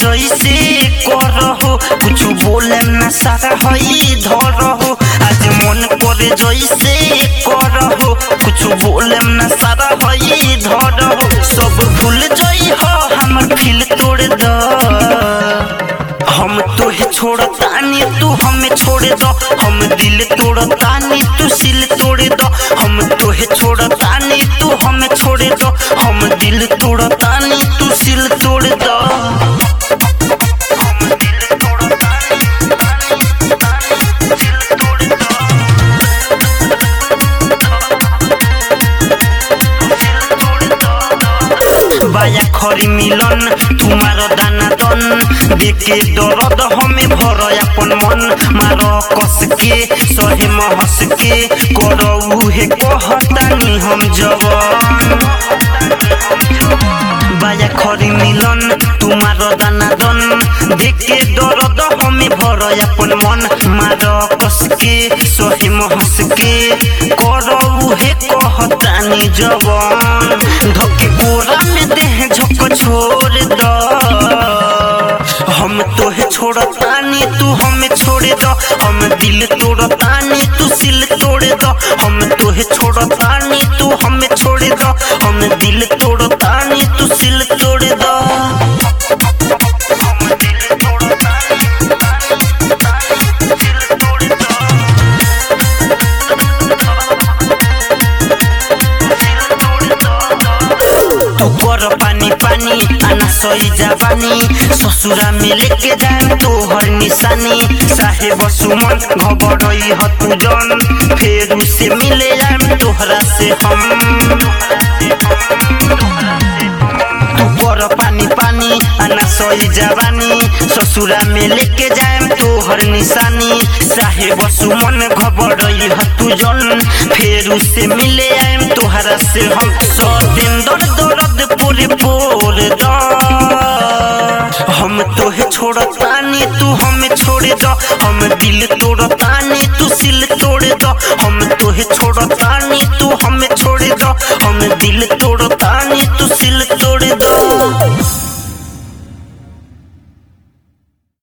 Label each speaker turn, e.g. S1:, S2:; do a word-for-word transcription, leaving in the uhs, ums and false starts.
S1: जैसे करहो कुछ बोले न सारा हई धरहो आज मन करे जैसे करहो कुछ बोले न सारा हई धरहो सब भूल जई हो हमर दिल तोड़ द हम तोहे छोड़तानी तू हमें छोड़ दो हम दिल तोड़तानी तू सिल तोड़ दो हम तोहे छोड़तानी तू हमें छोड़ दो हम दिल तोड़तानी तू सिल तोड़ दो हम दिल तोड़तानी सिल तोड़ दो बाया खरी मिलन तुम्हारो दाना दन देखे दर्द हमें भर अपन मन मारो कस के सहे महस के करऊ हे कहतानी हम जवान बाया खरी मिलन तुम्हारो दाना दन देखे दर्द हमें भर अपन मन मारो कस के सहे महस के करऊ हे कहतानी जवान धके कोरा में देह झक छोड़ दो हम तोहे छोड़तानी तू हमें छोड़ दो हम दिल तोड़तानी तू सिल तोड़ दो हम तोहे छोड़तानी तू हमें छोड़ दो हम दिल तोड़तानी तू सिल तोड़ दो हम दिल तोड़तानी सिल तोड़ दो तू कर पानी पानी आना सही जवानी ससुरा में लेके जाए तोहर निशानी साहेब सुमन घबरई ह तू जन फिर उसे मिले जाए तोहरा से हम तू कर पानी पानी आना सही जवानी ससुरा में लेके जाए तोहर निशानी साहेब सुमन घबरई ह तू जन फिर उसे मिले आए तोहरा से हम सौ दिन दर्द दर्द पूरे बोल दो हम तोहे छोड़तानी तू हमें छोड़ दो हम दिल तोड़तानी तू सिल तोड़ दो हम तोहे छोड़तानी तू हमें छोड़ दो हम दिल तोड़तानी तू सिल तोड़ दो।